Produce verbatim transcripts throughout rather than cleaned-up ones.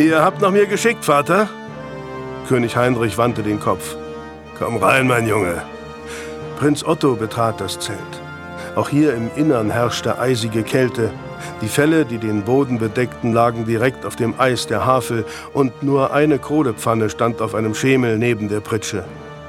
Ihr habt nach mir geschickt, Vater? König Heinrich wandte den Kopf. Komm rein, mein Junge. Prinz Otto betrat das Zelt. Auch hier im Innern herrschte eisige Kälte. Die Felle, die den Boden bedeckten, lagen direkt auf dem Eis der Havel und nur eine Kohlepfanne stand auf einem Schemel neben der Pritsche.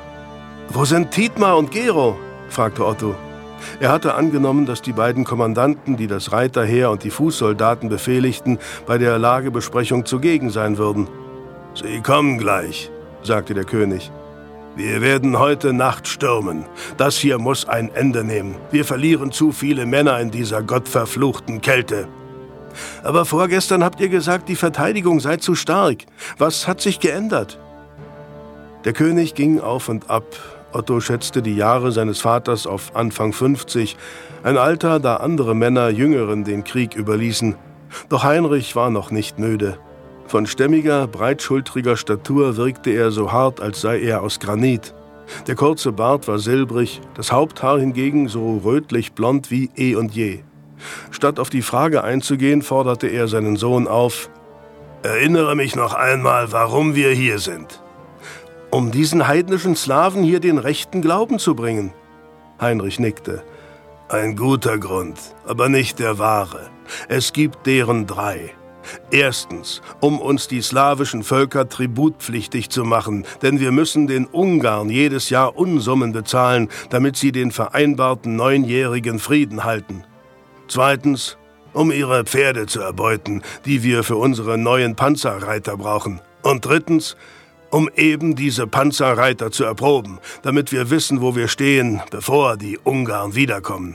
»Wo sind Thietmar und Gero?« fragte Otto. Er hatte angenommen, dass die beiden Kommandanten, die das Reiterheer und die Fußsoldaten befehligten, bei der Lagebesprechung zugegen sein würden. »Sie kommen gleich«, sagte der König. »Wir werden heute Nacht stürmen. Das hier muss ein Ende nehmen. Wir verlieren zu viele Männer in dieser gottverfluchten Kälte.« »Aber vorgestern habt ihr gesagt, die Verteidigung sei zu stark. Was hat sich geändert?« Der König ging auf und ab. Otto schätzte die Jahre seines Vaters auf Anfang fünfzig, ein Alter, da andere Männer Jüngeren den Krieg überließen. Doch Heinrich war noch nicht müde. Von stämmiger, breitschultriger Statur wirkte er so hart, als sei er aus Granit. Der kurze Bart war silbrig, das Haupthaar hingegen so rötlich-blond wie eh und je. Statt auf die Frage einzugehen, forderte er seinen Sohn auf: »Erinnere mich noch einmal, warum wir hier sind.« »Um diesen heidnischen Slawen hier den rechten Glauben zu bringen.« Heinrich nickte. »Ein guter Grund, aber nicht der wahre. Es gibt deren drei. Erstens, um uns die slawischen Völker tributpflichtig zu machen, denn wir müssen den Ungarn jedes Jahr Unsummen bezahlen, damit sie den vereinbarten neunjährigen Frieden halten. Zweitens, um ihre Pferde zu erbeuten, die wir für unsere neuen Panzerreiter brauchen. Und drittens, um eben diese Panzerreiter zu erproben, damit wir wissen, wo wir stehen, bevor die Ungarn wiederkommen.«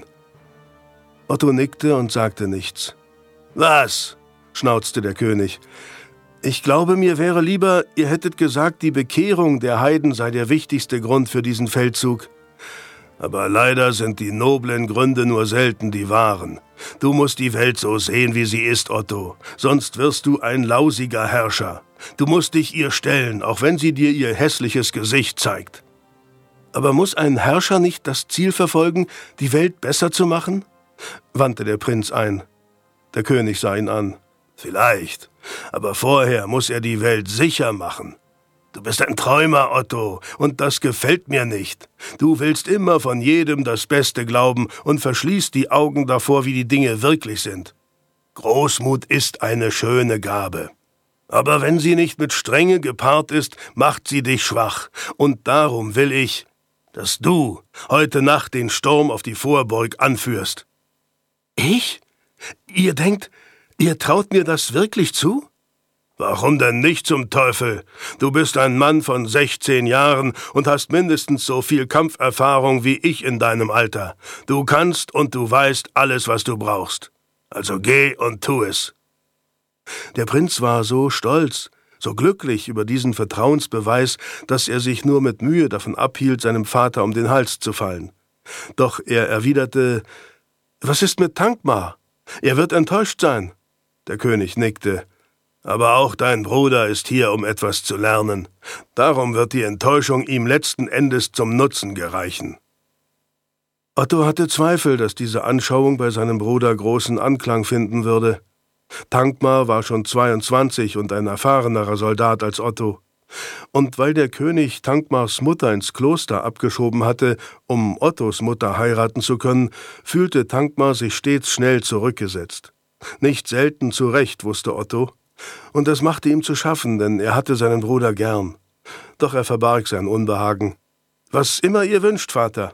Otto nickte und sagte nichts. »Was?« schnauzte der König. »Ich glaube, mir wäre lieber, ihr hättet gesagt, die Bekehrung der Heiden sei der wichtigste Grund für diesen Feldzug.« »Aber leider sind die noblen Gründe nur selten die wahren. Du musst die Welt so sehen, wie sie ist, Otto. Sonst wirst du ein lausiger Herrscher. Du musst dich ihr stellen, auch wenn sie dir ihr hässliches Gesicht zeigt.« »Aber muss ein Herrscher nicht das Ziel verfolgen, die Welt besser zu machen?« wandte der Prinz ein. Der König sah ihn an. »Vielleicht, aber vorher muss er die Welt sicher machen. Du bist ein Träumer, Otto, und das gefällt mir nicht. Du willst immer von jedem das Beste glauben und verschließt die Augen davor, wie die Dinge wirklich sind. Großmut ist eine schöne Gabe. Aber wenn sie nicht mit Strenge gepaart ist, macht sie dich schwach. Und darum will ich, dass du heute Nacht den Sturm auf die Vorburg anführst.« »Ich? Ihr denkt, ihr traut mir das wirklich zu?« »Warum denn nicht, zum Teufel? Du bist ein Mann von sechzehn Jahren und hast mindestens so viel Kampferfahrung wie ich in deinem Alter. Du kannst und du weißt alles, was du brauchst. Also geh und tu es.« Der Prinz war so stolz, so glücklich über diesen Vertrauensbeweis, dass er sich nur mit Mühe davon abhielt, seinem Vater um den Hals zu fallen. Doch er erwiderte: »Was ist mit Thankmar? Er wird enttäuscht sein.« Der König nickte. »Aber auch dein Bruder ist hier, um etwas zu lernen. Darum wird die Enttäuschung ihm letzten Endes zum Nutzen gereichen.« Otto hatte Zweifel, dass diese Anschauung bei seinem Bruder großen Anklang finden würde. Thankmar war schon zweiundzwanzig und ein erfahrenerer Soldat als Otto. Und weil der König Thankmars Mutter ins Kloster abgeschoben hatte, um Ottos Mutter heiraten zu können, fühlte Thankmar sich stets schnell zurückgesetzt. Nicht selten zu Recht, wusste Otto. Und das machte ihm zu schaffen, denn er hatte seinen Bruder gern. Doch er verbarg sein Unbehagen. »Was immer ihr wünscht, Vater.«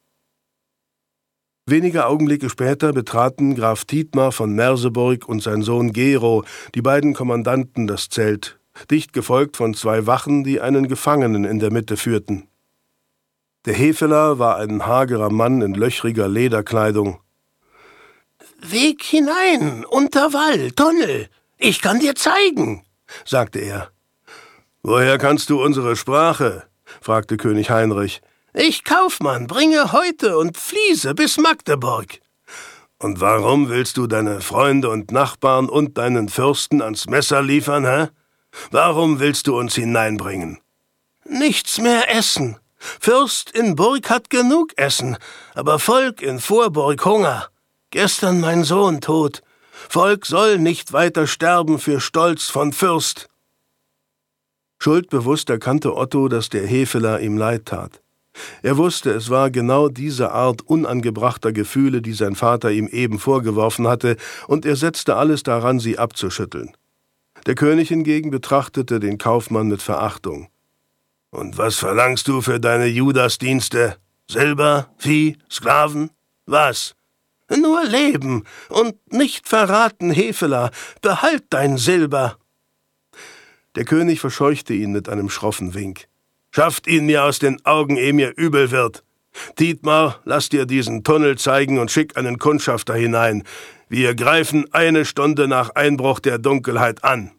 Wenige Augenblicke später betraten Graf Thietmar von Merseburg und sein Sohn Gero, die beiden Kommandanten, das Zelt, dicht gefolgt von zwei Wachen, die einen Gefangenen in der Mitte führten. Der Hefeler war ein hagerer Mann in löchriger Lederkleidung. »Weg hinein, unter Wall, Tunnel. Ich kann dir zeigen«, sagte er. »Woher kannst du unsere Sprache?« fragte König Heinrich. »Ich, Kaufmann, bringe Häute und Fliese bis Magdeburg.« »Und warum willst du deine Freunde und Nachbarn und deinen Fürsten ans Messer liefern, hä? Warum willst du uns hineinbringen?« »Nichts mehr essen. Fürst in Burg hat genug Essen, aber Volk in Vorburg Hunger. Gestern mein Sohn tot. Volk soll nicht weiter sterben für Stolz von Fürst. Schuldbewusst erkannte Otto, dass der Hefeler ihm leid tat. Er wusste, es war genau diese Art unangebrachter Gefühle, die sein Vater ihm eben vorgeworfen hatte, und er setzte alles daran, sie abzuschütteln. Der König hingegen betrachtete den Kaufmann mit Verachtung. »Und was verlangst du für deine Judasdienste? Silber, Vieh, Sklaven? Was?« »Nur Leben und nicht verraten, Hefeler. Behalt dein Silber.« Der König verscheuchte ihn mit einem schroffen Wink. »Schafft ihn mir aus den Augen, ehe mir übel wird. Dietmar, lass dir diesen Tunnel zeigen und schick einen Kundschafter hinein. Wir greifen eine Stunde nach Einbruch der Dunkelheit an.«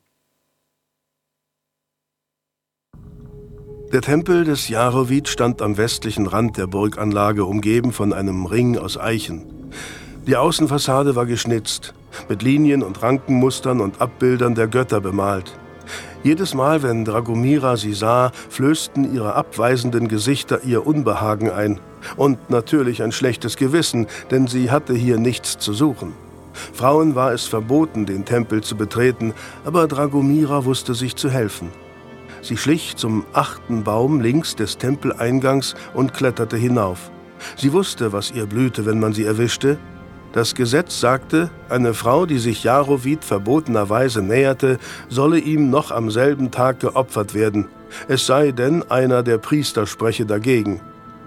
Der Tempel des Jarowid stand am westlichen Rand der Burganlage, umgeben von einem Ring aus Eichen. Die Außenfassade war geschnitzt, mit Linien und Rankenmustern und Abbildern der Götter bemalt. Jedes Mal, wenn Dragomira sie sah, flößten ihre abweisenden Gesichter ihr Unbehagen ein. Und natürlich ein schlechtes Gewissen, denn sie hatte hier nichts zu suchen. Frauen war es verboten, den Tempel zu betreten, aber Dragomira wusste sich zu helfen. Sie schlich zum achten Baum links des Tempeleingangs und kletterte hinauf. Sie wusste, was ihr blühte, wenn man sie erwischte. Das Gesetz sagte, eine Frau, die sich Jarowid verbotenerweise näherte, solle ihm noch am selben Tag geopfert werden, es sei denn, einer der Priester spreche dagegen.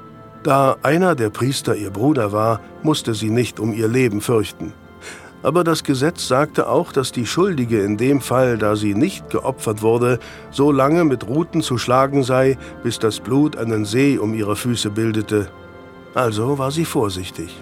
Da einer der Priester ihr Bruder war, musste sie nicht um ihr Leben fürchten. Aber das Gesetz sagte auch, dass die Schuldige in dem Fall, da sie nicht geopfert wurde, so lange mit Ruten zu schlagen sei, bis das Blut einen See um ihre Füße bildete. Also war sie vorsichtig.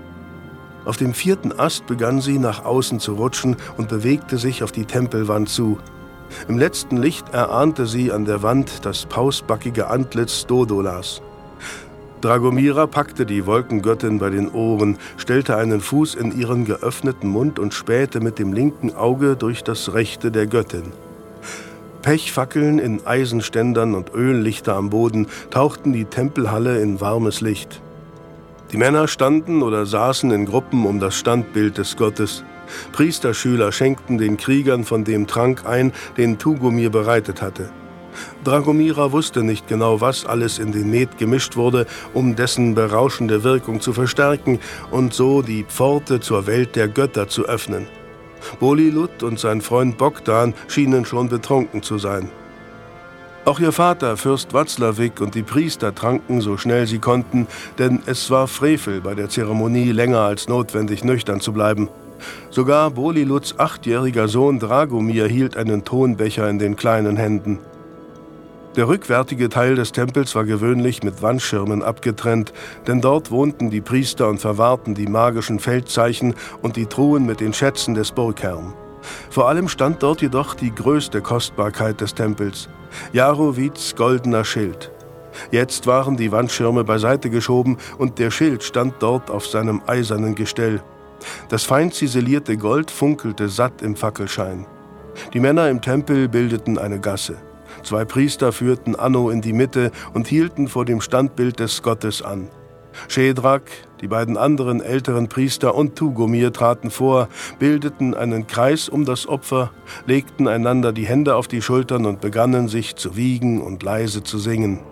Auf dem vierten Ast begann sie, nach außen zu rutschen und bewegte sich auf die Tempelwand zu. Im letzten Licht erahnte sie an der Wand das pausbackige Antlitz Dodolas. Dragomira packte die Wolkengöttin bei den Ohren, stellte einen Fuß in ihren geöffneten Mund und spähte mit dem linken Auge durch das rechte der Göttin. Pechfackeln in Eisenständern und Öllichter am Boden tauchten die Tempelhalle in warmes Licht. Die Männer standen oder saßen in Gruppen um das Standbild des Gottes. Priesterschüler schenkten den Kriegern von dem Trank ein, den Tugomir bereitet hatte. Dragomira wusste nicht genau, was alles in den Met gemischt wurde, um dessen berauschende Wirkung zu verstärken und so die Pforte zur Welt der Götter zu öffnen. Bolilut und sein Freund Bogdan schienen schon betrunken zu sein. Auch ihr Vater, Fürst Watzlawick, und die Priester tranken so schnell sie konnten, denn es war Frevel, bei der Zeremonie länger als notwendig nüchtern zu bleiben. Sogar Boliluts achtjähriger Sohn Dragomir hielt einen Tonbecher in den kleinen Händen. Der rückwärtige Teil des Tempels war gewöhnlich mit Wandschirmen abgetrennt, denn dort wohnten die Priester und verwahrten die magischen Feldzeichen und die Truhen mit den Schätzen des Burgherrn. Vor allem stand dort jedoch die größte Kostbarkeit des Tempels, Jarowids goldener Schild. Jetzt waren die Wandschirme beiseite geschoben und der Schild stand dort auf seinem eisernen Gestell. Das fein ziselierte Gold funkelte satt im Fackelschein. Die Männer im Tempel bildeten eine Gasse. Zwei Priester führten Anno in die Mitte und hielten vor dem Standbild des Gottes an. Schedrak, die beiden anderen älteren Priester und Tugomir traten vor, bildeten einen Kreis um das Opfer, legten einander die Hände auf die Schultern und begannen sich zu wiegen und leise zu singen.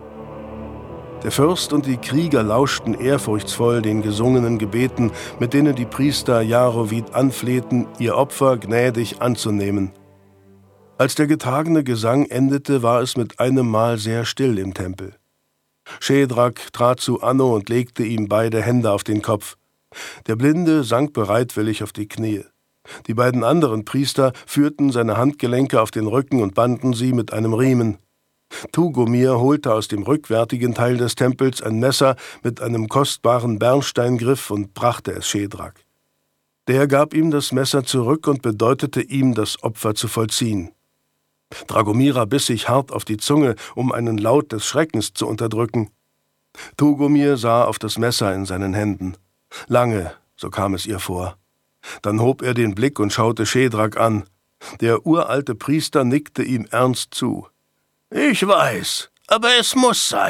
Der Fürst und die Krieger lauschten ehrfurchtsvoll den gesungenen Gebeten, mit denen die Priester Jarowid anflehten, ihr Opfer gnädig anzunehmen. Als der getragene Gesang endete, war es mit einem Mal sehr still im Tempel. Schedrak trat zu Anno und legte ihm beide Hände auf den Kopf. Der Blinde sank bereitwillig auf die Knie. Die beiden anderen Priester führten seine Handgelenke auf den Rücken und banden sie mit einem Riemen. Tugomir holte aus dem rückwärtigen Teil des Tempels ein Messer mit einem kostbaren Bernsteingriff und brachte es Schedrak. Der gab ihm das Messer zurück und bedeutete ihm, das Opfer zu vollziehen. Dragomira biss sich hart auf die Zunge, um einen Laut des Schreckens zu unterdrücken. Tugomir sah auf das Messer in seinen Händen. Lange, so kam es ihr vor. Dann hob er den Blick und schaute Schedrak an. Der uralte Priester nickte ihm ernst zu. »Ich weiß, aber es muss sein.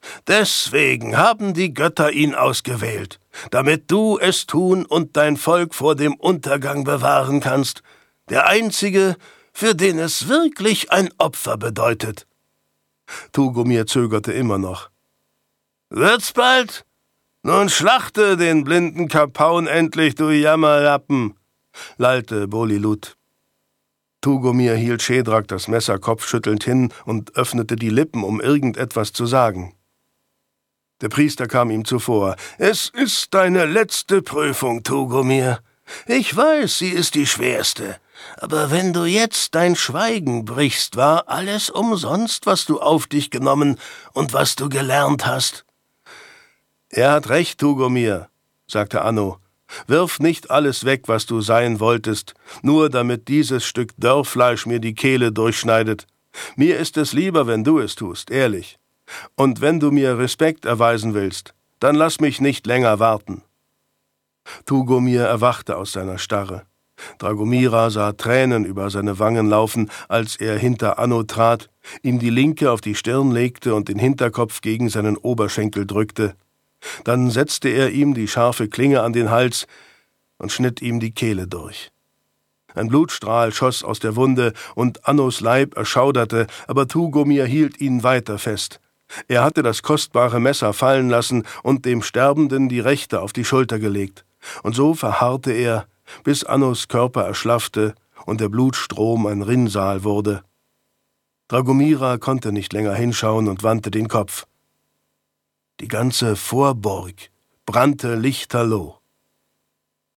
Deswegen haben die Götter ihn ausgewählt, damit du es tun und dein Volk vor dem Untergang bewahren kannst, der einzige, für den es wirklich ein Opfer bedeutet.« Tugomir zögerte immer noch. »Wird's bald? Nun schlachte den blinden Kapaun endlich, du Jammerlappen«, lallte Bolilut. Tugomir hielt Schedrak das Messer kopfschüttelnd hin und öffnete die Lippen, um irgendetwas zu sagen. Der Priester kam ihm zuvor. »Es ist deine letzte Prüfung, Tugomir. Ich weiß, sie ist die schwerste. Aber wenn du jetzt dein Schweigen brichst, war alles umsonst, was du auf dich genommen und was du gelernt hast.« »Er hat recht, Tugomir«, sagte Anno. »Wirf nicht alles weg, was du sein wolltest, nur damit dieses Stück Dörrfleisch mir die Kehle durchschneidet. Mir ist es lieber, wenn du es tust, ehrlich. Und wenn du mir Respekt erweisen willst, dann lass mich nicht länger warten.« Tugomir erwachte aus seiner Starre. Dragomira sah Tränen über seine Wangen laufen, als er hinter Anno trat, ihm die linke auf die Stirn legte und den Hinterkopf gegen seinen Oberschenkel drückte. Dann setzte er ihm die scharfe Klinge an den Hals und schnitt ihm die Kehle durch. Ein Blutstrahl schoss aus der Wunde, und Annos Leib erschauderte, aber Tugomir hielt ihn weiter fest. Er hatte das kostbare Messer fallen lassen und dem Sterbenden die rechte auf die Schulter gelegt. Und so verharrte er, bis Annos Körper erschlaffte und der Blutstrom ein Rinnsal wurde. Dragomira konnte nicht länger hinschauen und wandte den Kopf. Die ganze Vorburg brannte lichterloh.